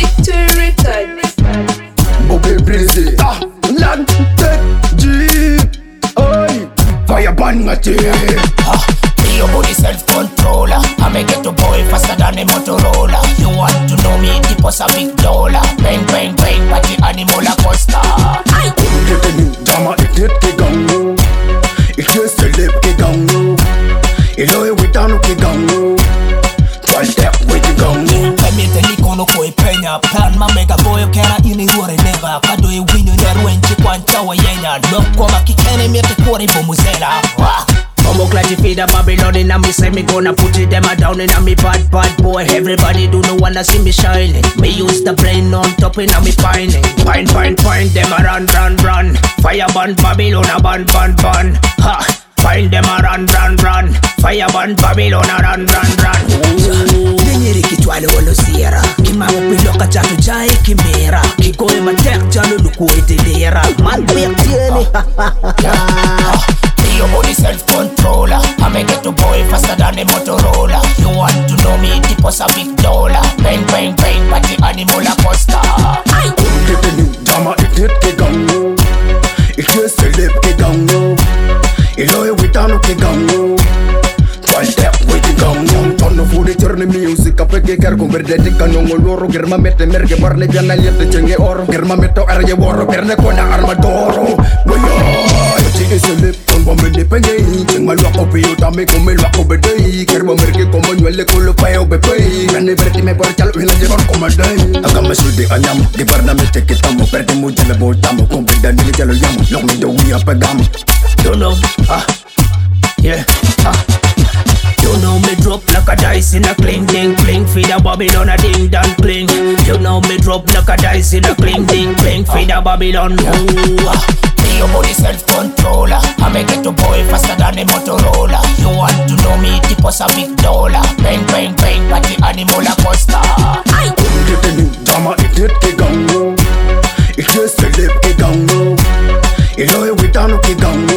Victory Records. Bobby Breezy, land, tech, Jeep, oi, fire ban ngati. Be your body self-controller. I make it a boy faster than a Motorola. You want to know me, it was a big dollar. Bang, bang, bang, party animal Acosta. Get a new drama, it hit ke gango. It just a lip ke gango. Ilo e witano ke gango. Twal tap with the gango. Pemi telikono koi penya. Plan ma mega boy kera ini ruore nega. Kado e winyo nyaruenchi kwancha wa yenya. Loko makikene miete kori bomuzela. Omo classy feed a Babylon in a me say me gonna put it them a down in a me bad boy. Everybody do no wanna see me shining. Me use the brain on top in a me pining. Pine them a run. Fire burn Babylon a burn. Ha! Find them a run. Fire burn Babylon a run. Ninyiri kitwale wolo sierra. Kima upiloka chatu jai kimera. Kikoe matek chalo luku etelera. Man bek tieni. Be your body self-controller. I make it a boy faster than a Motorola. You want to know me, it was a big dollar. Bang, bang, bang, party animal Acosta. Get a new drama, it hit ke gango. It just a lip ke gango. Ilo e witano ke gango. Twal tap with the gango. Tono fu di turn music a peke ker converde di canongo loro. Germa mette merge parne piana liete cenge oro. Germa metto arje woro perne kona armadoro. Is a lip on bombe de penye. Cheng mal wako piyo tame kumel wako bedei. Kerbo merke komo nyuele kulo payo bepei. Kane berti me por chalo hina jeron komadei. Agame sudi anyam. Di barna me teke tamo. Perti mu jale bol tamo. Kumbeda nili jalo yamo. Long me do we up a gamo. You know, yeah, You know me drop like a dice in a cling ding cling. Feed a Babylon a ding dong cling. You know me drop like a dice in a cling ding cling. Feed a Babylon. Be your body self-controller. I make it a boy faster than a Motorola. You want to know me, it was a big dollar. Bang, bang, bang, party animal Acosta. Get a new drama, it hit ke gango. It just a lip ke gango. Ilo e witano ke gango.